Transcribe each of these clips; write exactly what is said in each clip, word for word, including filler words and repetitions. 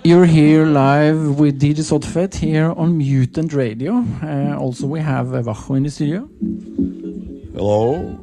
You're here live with D J Sotfet here on Mutant Radio. Uh, also, we have uh, Vacho in the studio. Hello.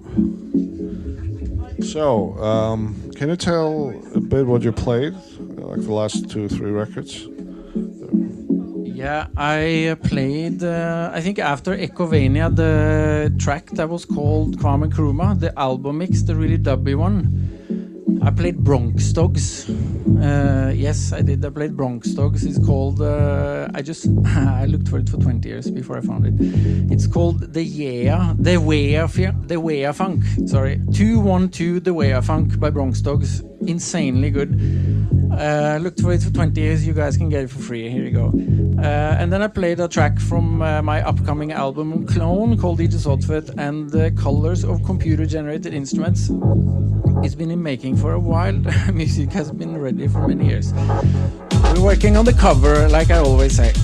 So, um, can you tell a bit what you played, like the last two, three records? Yeah, I uh, played, uh, I think after Echovania, the track that was called Kwame Nkrumah, the album mix, the really dubby one. I played Bronx Dogs. Uh, yes, I did. I played Bronx Dogs. It's called, uh, I just, I looked for it for twenty years before I found it. It's called The Yeah, The Wea, The Wea Funk. Sorry, two one two The Wea Funk by Bronx Dogs. Insanely good. Uh, looked for it for twenty years. You guys can get it for free. Here you go. Uh, and then I played a track from uh, my upcoming album Clone called D J Sotfet and the Colors of Computer Generated Instruments. It's been in making for a while. Music has been ready for many years. We're working on the cover, like I always say.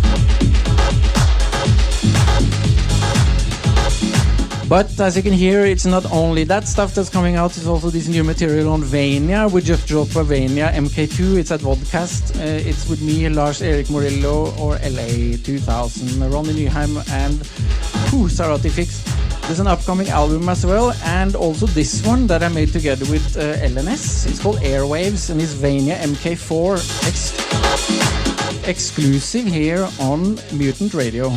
But as you can hear, it's not only that stuff that's coming out, it's also this new material on Vania. We just dropped a Vania M K two, it's at Vodcast. Uh, it's with me, Lars Erik Morillo, or L A two thousand, Ronny Nyheim, and whew, Sarati Fix. There's an upcoming album as well, and also this one that I made together with uh, L N S. It's called Airwaves, and it's Vania M K four, ex exclusive here on Mutant Radio.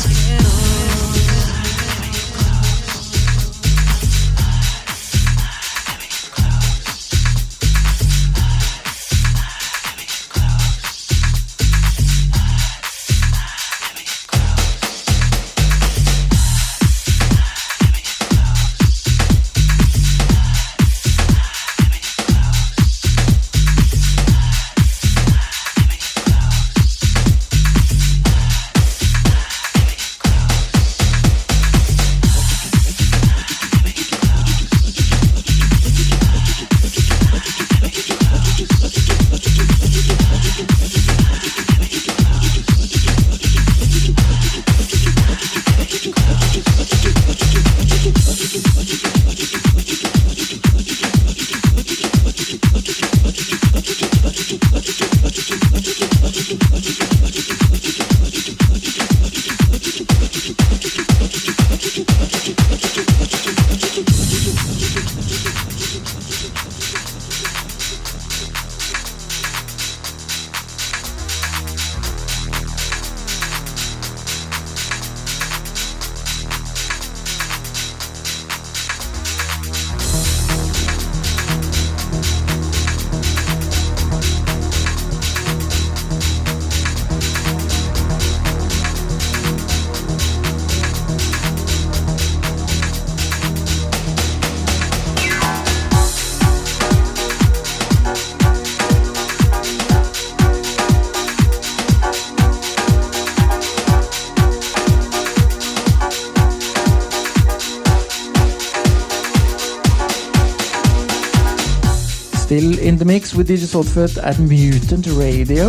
Still in the mix with D J Saltfoot at Mutant Radio.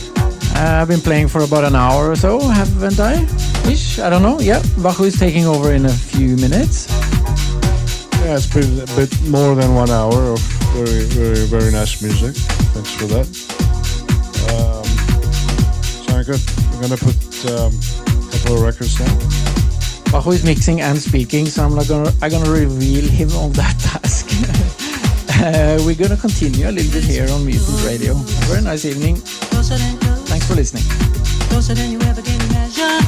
Uh, I've been playing for about an hour or so, haven't I? Ish, I don't know. Yeah, Vachu is taking over in a few minutes. Yeah, it's been a bit more than one hour of very, very, very nice music. Thanks for that. Um, so I'm good. I'm gonna put um, a couple of records down. Vachu is mixing and speaking, so I'm not gonna I'm gonna reveal him on that task. uh, we're gonna continue a little bit here on Mutant Radio. Very nice evening. Thanks for listening. Closer than you ever can imagine.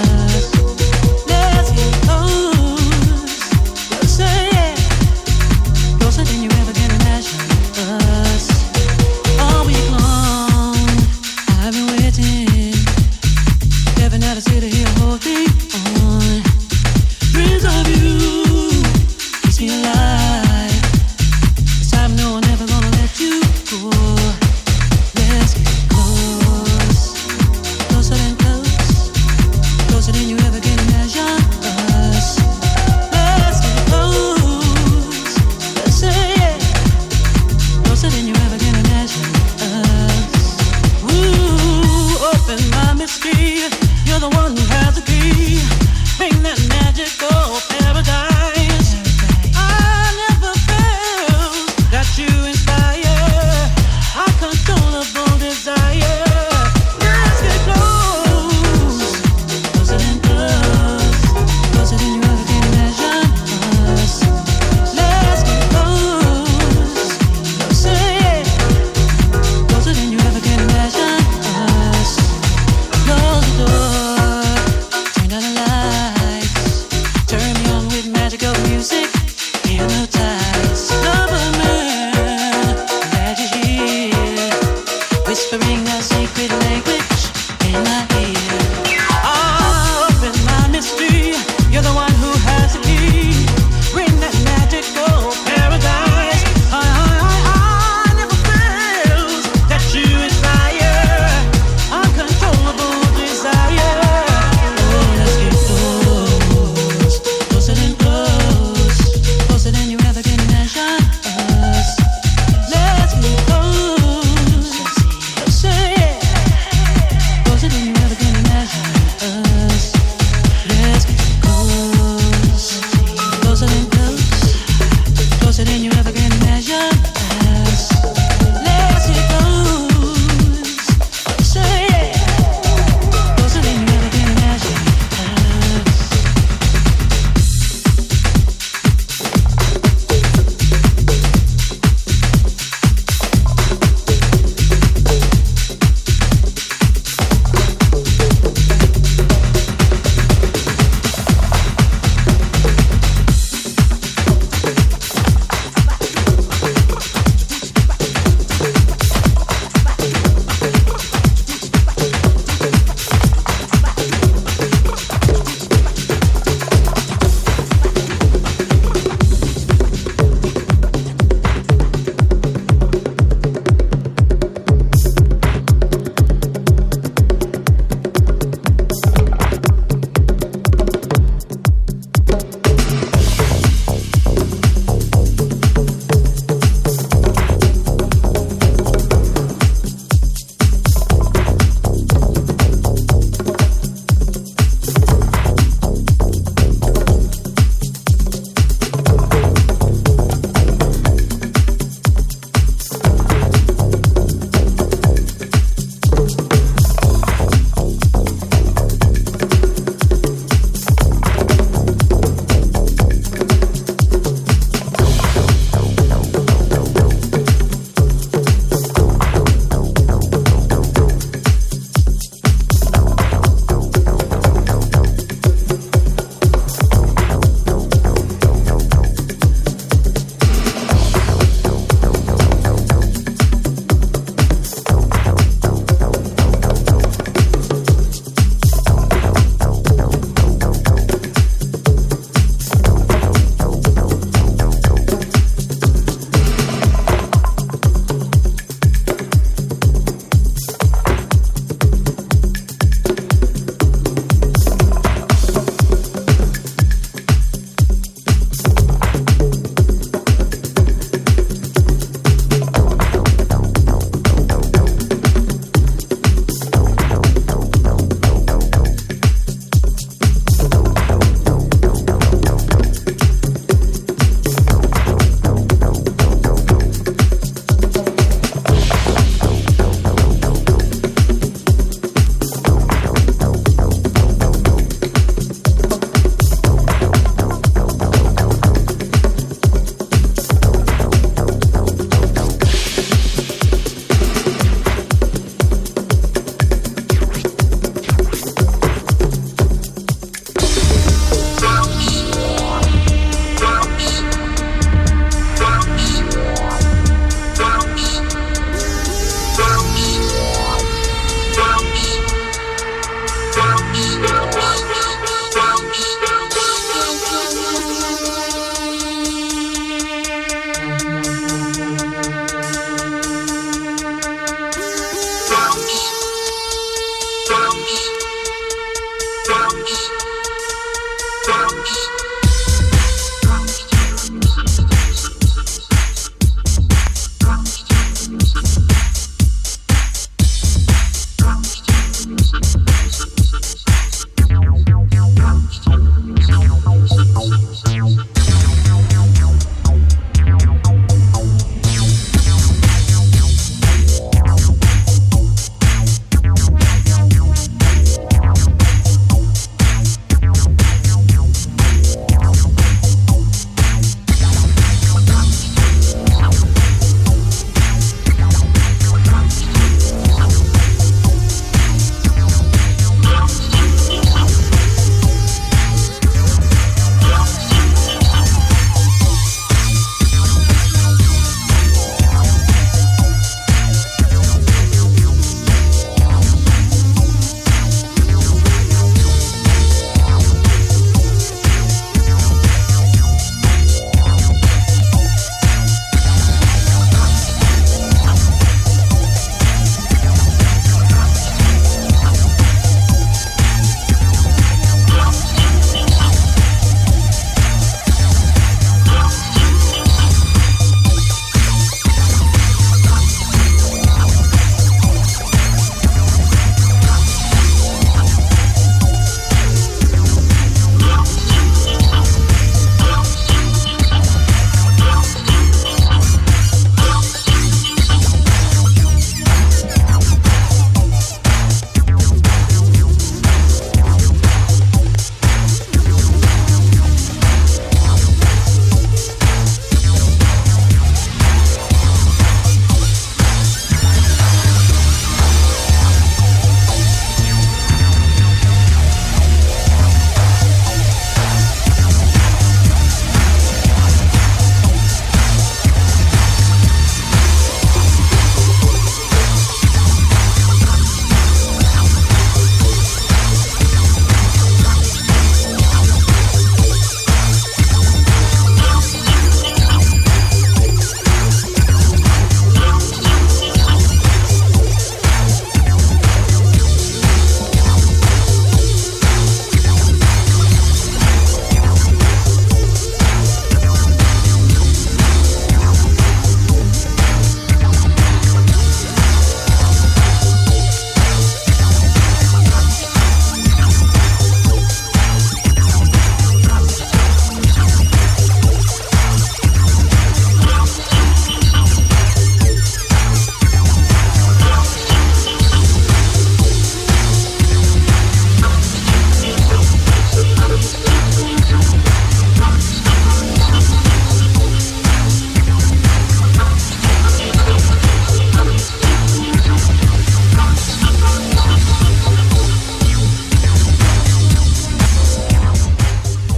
Let's get close. Closer, yeah. Closer than you ever can imagine us. All week long, I've been waiting. Never had to sit here holding on. Dreams of you keeps me alive. This time, no, I'm never gonna let you go. Let's get close, closer than close, closer than you ever can imagine us. Let's get close, closer, yeah, closer than you ever can imagine us. Ooh, open my mystery, you're the one who has the key. Bring that magical paradise. I never felt that you inspire uncontrollable desire. Let's get close, closer than close, closer than you ever can imagine us. Let's get close, closer, yeah, closer than you ever can imagine us. Close the door, turn down the lights, turn me on with magical music, hypnotize. Lover man, glad you're here, whispering a secret language in my ear. Ah, open my mystery, you're the one who has the key. Bring that magical paradise. I, I, I, I never felt that you inspire uncontrollable desire.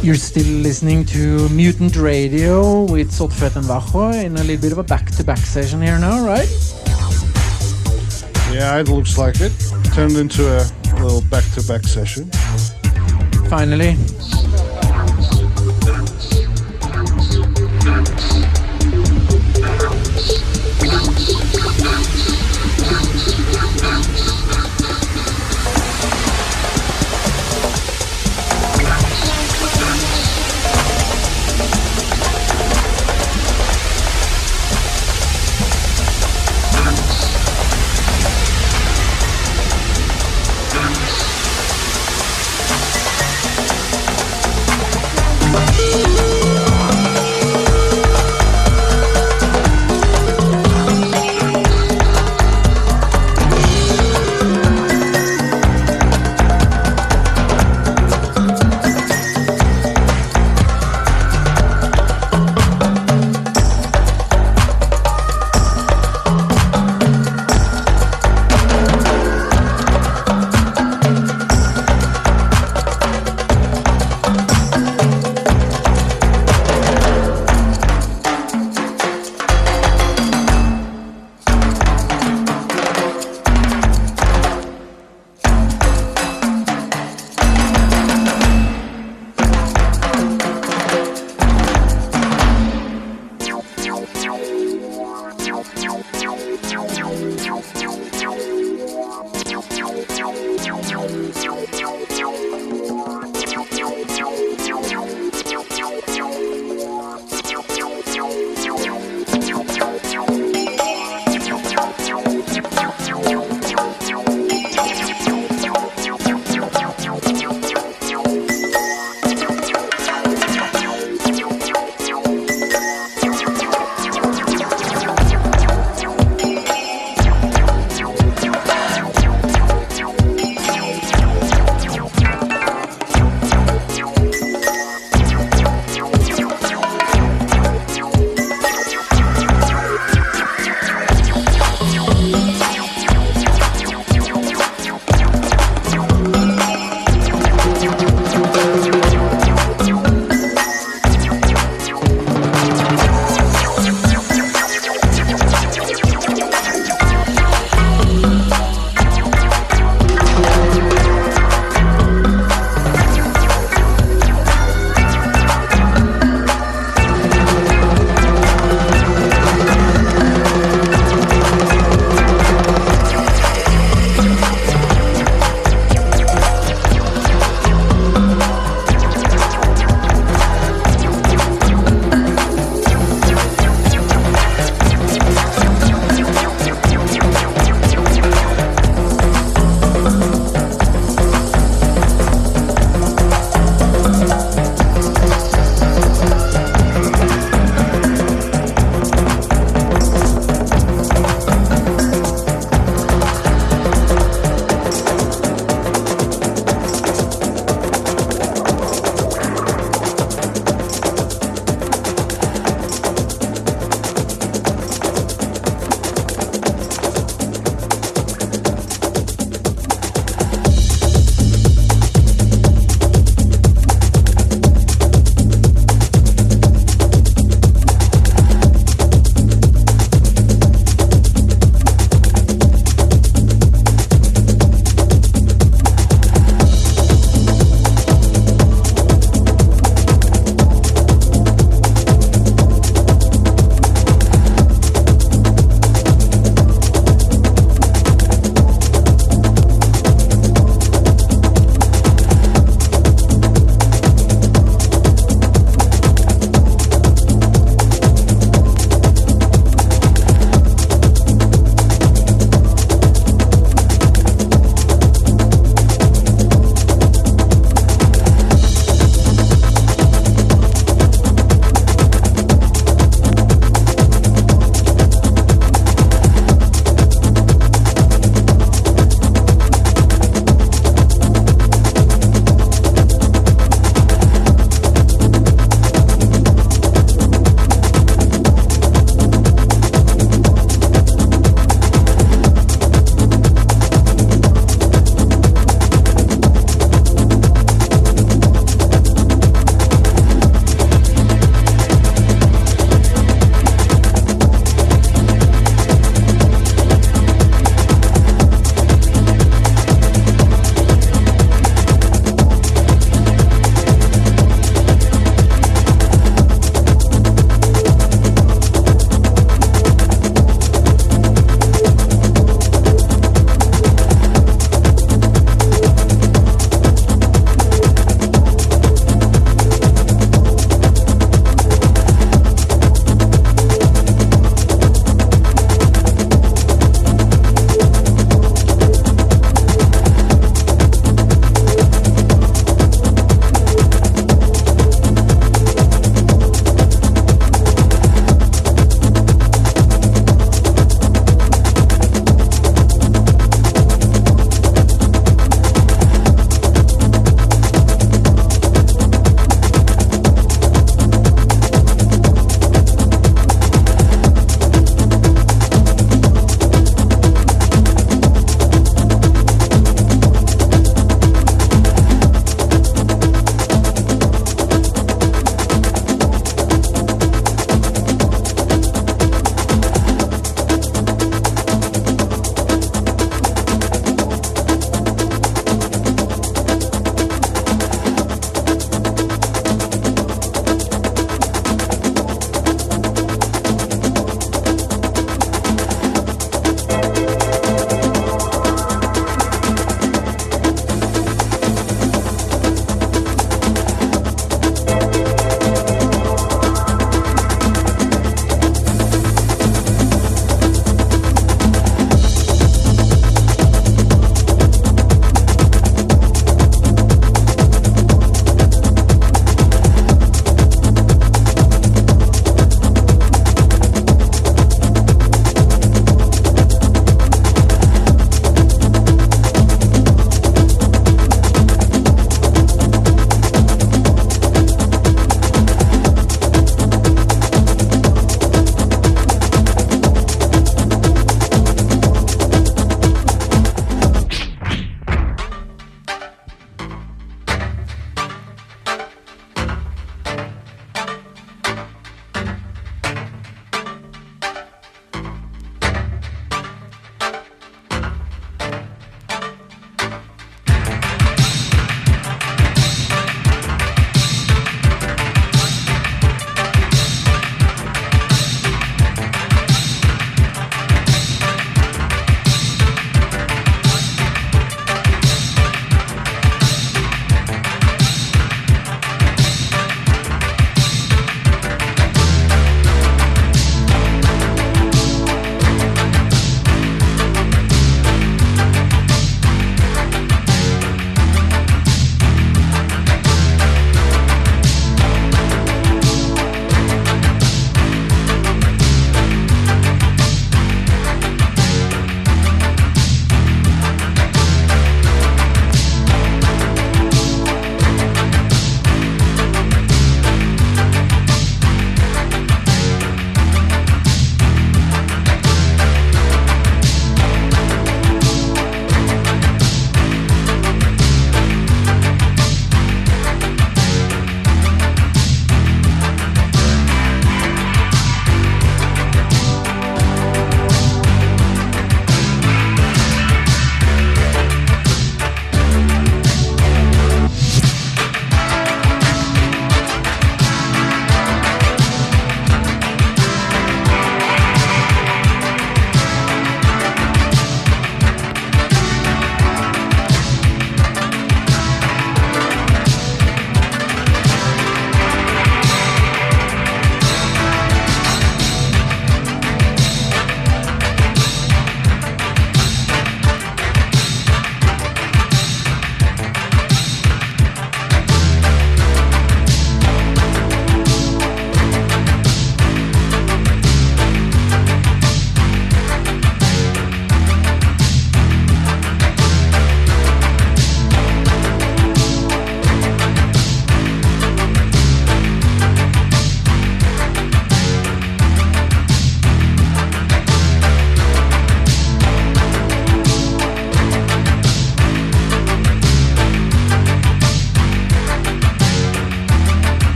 You're still listening to Mutant Radio with Sotfet and Vacho in a little bit of a back-to-back session here now, right? Yeah, it looks like it. Turned into a little back-to-back session. Finally.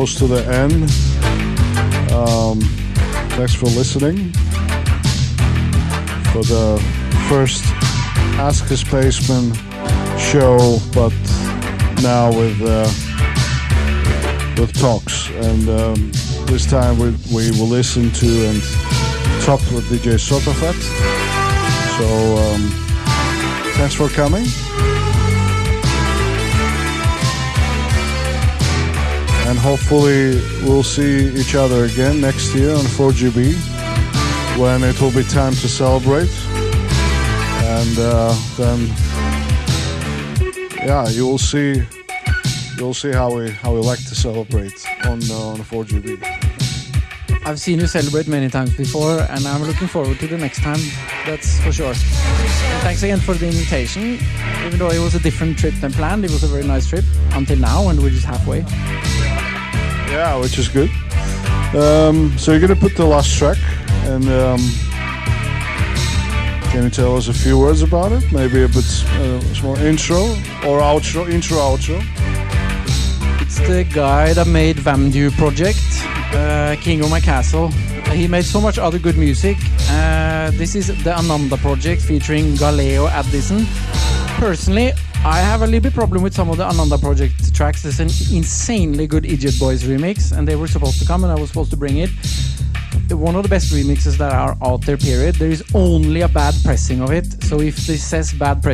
close to the end. Um, thanks for listening. For the first Ask a Spaceman show, but now with uh, with talks. And um, this time we, we will listen to and talk with D J Sotafat. So um, thanks for coming. And hopefully we'll see each other again next year on four G B when it will be time to celebrate. And uh, then, yeah, you will see, you'll see how we how we like to celebrate on uh, on four G B. I've seen you celebrate many times before, and I'm looking forward to the next time. That's for sure. And thanks again for the invitation. Even though it was a different trip than planned, it was a very nice trip until now, and we're just halfway. Yeah, which is good. Um, so you're gonna put the last track, and um, can you tell us a few words about it? Maybe a bit uh, small intro or outro, intro, outro. It's the guy that made Vamdu Project, uh, King of My Castle. He made so much other good music. Uh, this is the Ananda Project featuring Galeo Addison. Personally, I have a little bit problem with some of the Ananda Project tracks. There's an insanely good Idiot Boys remix, and they were supposed to come, and I was supposed to bring it. One of the best remixes that are out there, period. There is only a bad pressing of it. So if this says bad pressing,